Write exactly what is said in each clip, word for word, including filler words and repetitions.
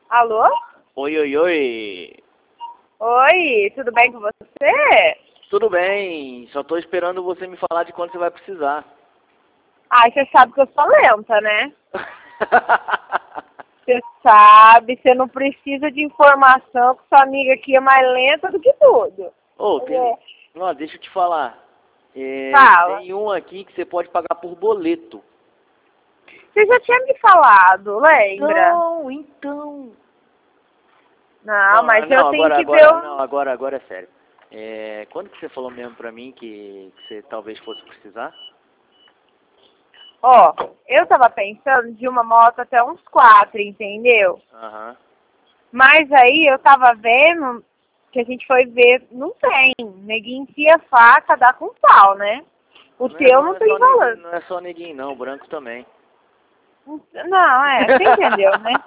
Alô? Oi, oi, oi. Oi, tudo bem com você? Tudo bem, só tô esperando você me falar de quando você vai precisar. Ai, você sabe que eu sou lenta, né? Você sabe, você não precisa de informação, que sua amiga aqui é mais lenta do que tudo. Ô, tem... É. Ó, deixa eu te falar. É, Fala. tem um aqui que você pode pagar por boleto. Você já tinha me falado, lembra? Não, então. Não, Não, mas não, eu tenho agora, que ver agora, o... não, agora, agora é sério. É, quando que você falou mesmo pra mim que, que você talvez fosse precisar? Ó, eu tava pensando de uma moto até uns quatro, entendeu? Aham. Mas aí eu tava vendo que a gente foi ver, não tem. Neguinho enfia a faca, dá com pau, né? O Não é, teu não não é tem só valor. neguinho, não é só neguinho não, branco também. Não, é, você entendeu, né?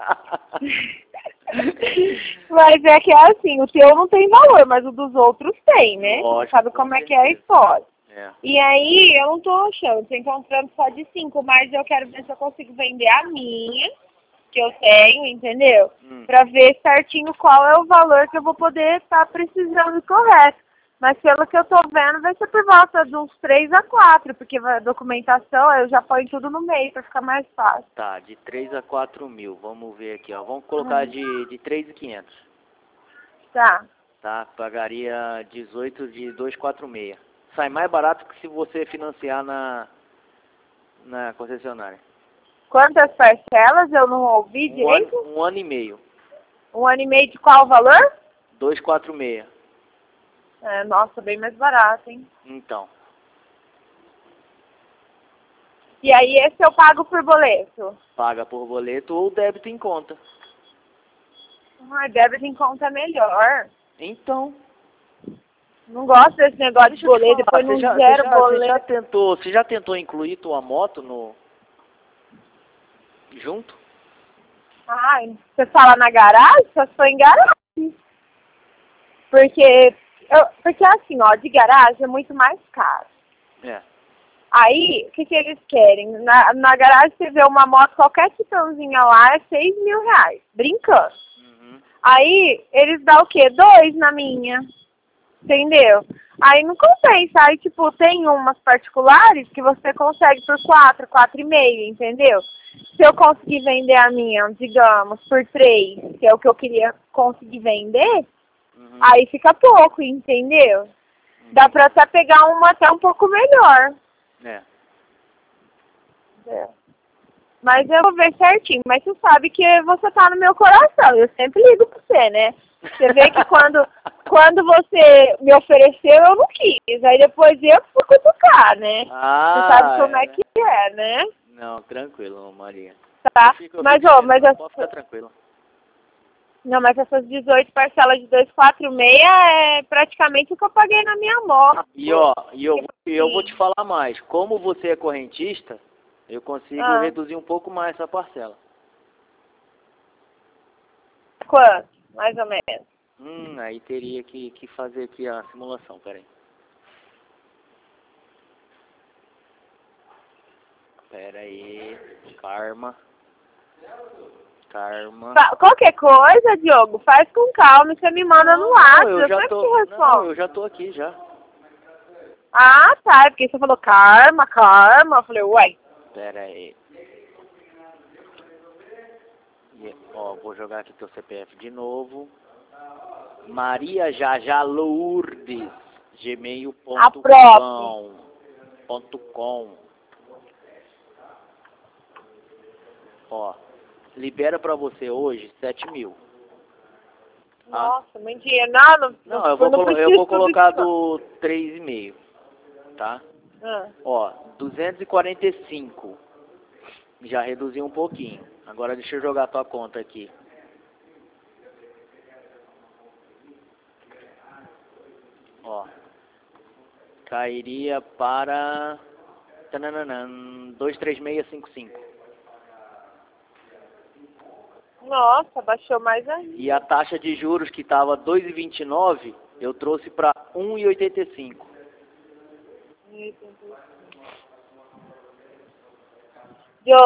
Mas é que é assim, o teu não tem valor, mas o dos outros tem, né? Você Lógico, sabe com como é que é a certeza. história. É. E aí eu não tô achando, tô encontrando só de cinco, mas eu quero ver se eu consigo vender a minha, que eu tenho, entendeu? Hum. Pra ver certinho qual é o valor que eu vou poder estar precisando correto. Mas pelo que eu tô vendo, vai ser por volta de uns três a quatro, porque a documentação eu já ponho tudo no meio pra ficar mais fácil. Tá, de três a quatro mil. Vamos ver aqui, ó. Vamos colocar de, de três mil e quinhentos. Tá. Tá? Pagaria dezoito de duzentos e quarenta e seis. Sai mais barato que se você financiar na, na concessionária. Quantas parcelas? Eu não ouvi Um ano, direito. um ano e meio. Um ano e meio de qual valor? duzentos e quarenta e seis. É, nossa, bem mais barato, hein? Então. E aí esse eu pago por boleto? Paga por boleto ou débito em conta. Ah, débito em conta é melhor. Então. Não gosto desse negócio de Deixa eu te boleto, falar, depois você não já, você zero já, você já boleto. tentou, você já tentou incluir tua moto no junto? Ai, você fala na garagem? Só se for em garagem. Porque, eu, porque assim, ó, de garagem é muito mais caro. É. Aí, o que, que eles querem? Na, na garagem você vê uma moto, qualquer titãozinha lá é seis mil reais, brincando. Uhum. Aí, eles dão o quê? Dois na minha, entendeu? Aí não compensa, aí tipo, tem umas particulares que você consegue por quatro, quatro e meio, entendeu? Se eu conseguir vender a minha, digamos, por três, que é o que eu queria conseguir vender, Uhum. aí fica pouco, entendeu? Dá pra até pegar uma até um pouco melhor. É. É. Mas eu vou ver certinho. Mas você sabe que você tá no meu coração. Eu sempre ligo pra você, né? Você vê que quando, quando você me ofereceu, eu não quis. Aí depois eu fui cutucar, né? Ah, Você sabe como é é, né? que é, né? Não, tranquilo, Maria. Tá? Eu fico, eu Mas, fico ó, mas... esperando, As, pode ficar tranquilo. não, mas essas dezoito parcelas de duzentos e quarenta e seis é praticamente o que eu paguei na minha moto. E ó, e eu, e eu vou Sim. te falar mais. Como você é correntista, eu consigo Ah. reduzir um pouco mais essa parcela. Quanto? Mais ou menos. Hum, aí teria que, que fazer aqui a simulação, peraí. Pera aí, karma. Karma. Fa- Qualquer coisa, Diogo, faz com calma e você me manda no Não, WhatsApp, eu eu já sempre tô, te não, respondo. eu já tô aqui já. Ah, tá, é porque você falou karma, karma, eu falei, uai. Pera aí. E, ó, vou jogar aqui teu C P F de novo. Maria Jaja Lourdes, gmail ponto com. Ponto com. Ó, libera pra você hoje sete mil. Tá? Nossa, muito dinheiro. Não, não, Não, não, eu vou, não colo eu preciso vou tudo colocar isso, não. do três e meio, tá? Ah. Ó, duzentos e quarenta e cinco. Já reduziu um pouquinho. Agora deixa eu jogar tua conta aqui. Ó, cairia para tanananan, dois três seis cinco cinco. Nossa, baixou mais ainda. E a taxa de juros que estava dois vírgula vinte e nove, eu trouxe para um vírgula oitenta e cinco. Diogo,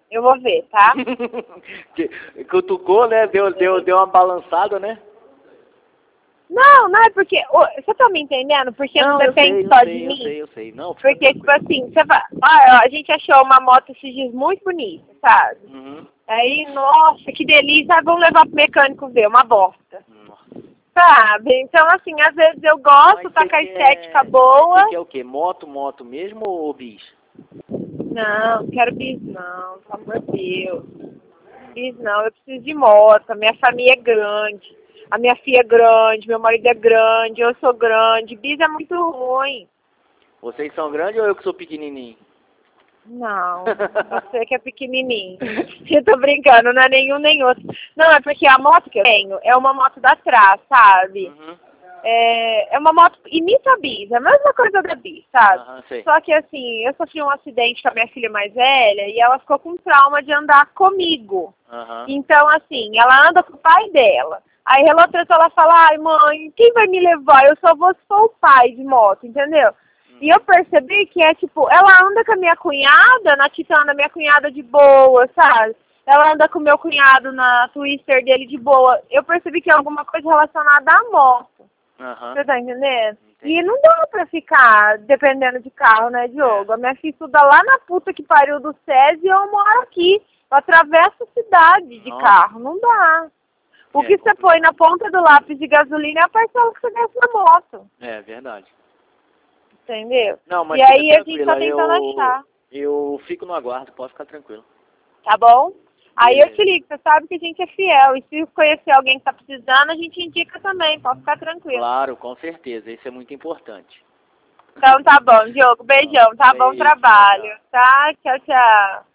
Eu vou ver, tá? Cutucou, né? Deu, deu, deu uma balançada, né? Não, não é porque... Você tá me entendendo? Porque não, não depende sei, só sei, de eu mim. Eu sei, eu sei. Não, porque, tipo assim, você vai... Ah, a gente achou uma moto esses dias muito bonita, sabe? Uhum. Aí, nossa, que delícia. Ah, vamos levar pro mecânico ver, uma bosta. Nossa. Sabe? Então, assim, às vezes eu gosto, Mas tá com a quer... estética boa. Você quer o quê? Moto, moto mesmo ou bis? Não, não quero bis não, pelo amor de Deus. Bis não, eu preciso de moto, a minha família é grande, a minha filha é grande, meu marido é grande, eu sou grande, bis é muito ruim. Vocês são grandes ou eu que sou pequenininho? Não, você que é pequenininho. Eu tô brincando, não é nenhum nem outro. Não, é porque a moto que eu tenho é uma moto da Trás, sabe? Uhum. É, é uma moto, imita a bis, é a mesma coisa da bis, sabe? Uhum, sei. Só que assim, eu sofri um acidente com a minha filha mais velha e ela ficou com trauma de andar comigo. Uhum. Então, assim, ela anda com o pai dela. Aí ela outra vez ela fala, ai mãe, quem vai me levar? Eu só vou se for o pai de moto, entendeu? Uhum. E eu percebi que é tipo, ela anda com a minha cunhada, na Titana, minha cunhada de boa, sabe? Ela anda com o meu cunhado na Twister dele de boa. Eu percebi que é alguma coisa relacionada à moto. Uhum. Você tá entendendo? Entendi. E não dá pra ficar dependendo de carro, né, Diogo? É. A minha filha estuda lá na puta que pariu do SESI e eu moro aqui. Eu atravesso a cidade de Nossa. carro, não dá. O É, que você põe na ponta do lápis de gasolina é a parcela que você gasta na moto. É, verdade. Entendeu? Não, mas E fica aí a gente tá tranquila, tentando eu, achar. eu fico no aguardo, pode ficar tranquilo. Tá bom? Aí eu Beleza. te ligo, você sabe que a gente é fiel. E se conhecer alguém que tá precisando, a gente indica também. Pode ficar tranquilo. Claro, com certeza. Isso é muito importante. Então tá bom, Diogo. Beijão. Tá bom Beijo, trabalho. tchau, Tá? Tchau, tchau.